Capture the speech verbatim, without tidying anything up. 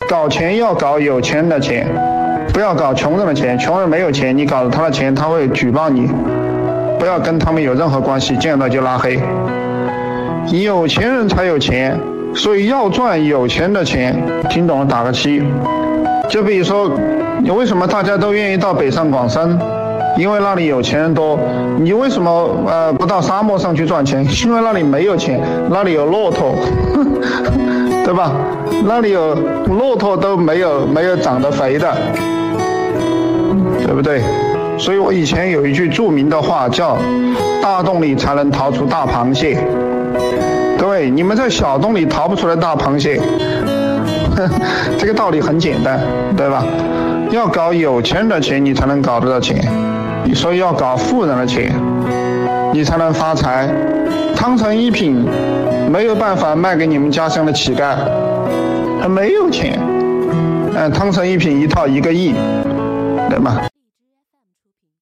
搞钱要搞有钱人的钱，不要搞穷人的钱。穷人没有钱，你搞了他的钱，他会举报你，不要跟他们有任何关系，见到就拉黑。有钱人才有钱，所以要赚有钱的钱，听懂了打个七。就比如说，你为什么大家都愿意到北上广深？因为那里有钱人多。你为什么呃不到沙漠上去赚钱？因为那里没有钱，那里有骆驼，对吧？那里有骆驼都没有没有长得肥的，对不对？所以我以前有一句著名的话叫“大洞里才能逃出大螃蟹”。对，你们在小洞里逃不出来大螃蟹，这个道理很简单，对吧？要搞有钱人的钱，你才能搞得到钱。所以要搞富人的钱，你才能发财。汤臣一品没有办法卖给你们家乡的乞丐，他没有钱。嗯，汤臣一品一套一个亿，对吗？